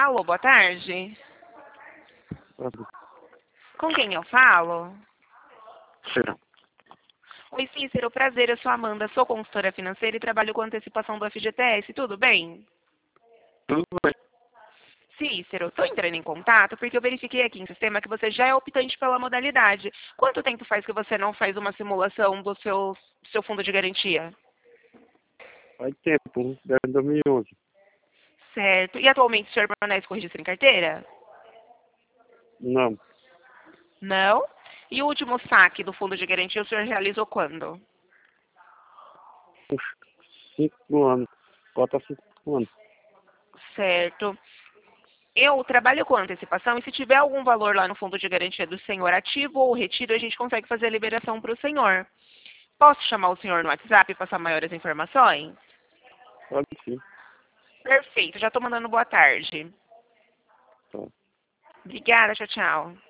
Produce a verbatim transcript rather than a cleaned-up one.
Alô, boa tarde. Uhum. Com quem eu falo? Será? Oi, Cícero, prazer, eu sou a Amanda, sou consultora financeira e trabalho com antecipação do F G T S, tudo bem? Tudo bem. Cícero, estou entrando em contato porque eu verifiquei aqui em sistema que você já é optante pela modalidade. Quanto tempo faz que você não faz uma simulação do seu, seu fundo de garantia? Faz tempo, desde dois mil e onze. Certo. E atualmente o senhor permanece com registro em carteira? Não, Não. E o último saque do fundo de garantia o senhor realizou quando? uns cinco anos. Falta cinco anos. Certo. Eu trabalho com antecipação e se tiver algum valor lá no fundo de garantia do senhor ativo ou retiro, a gente consegue fazer a liberação para o senhor. Posso chamar o senhor no WhatsApp e passar maiores informações? Pode sim. Perfeito, já estou mandando boa tarde. Tá. Obrigada, tchau, tchau.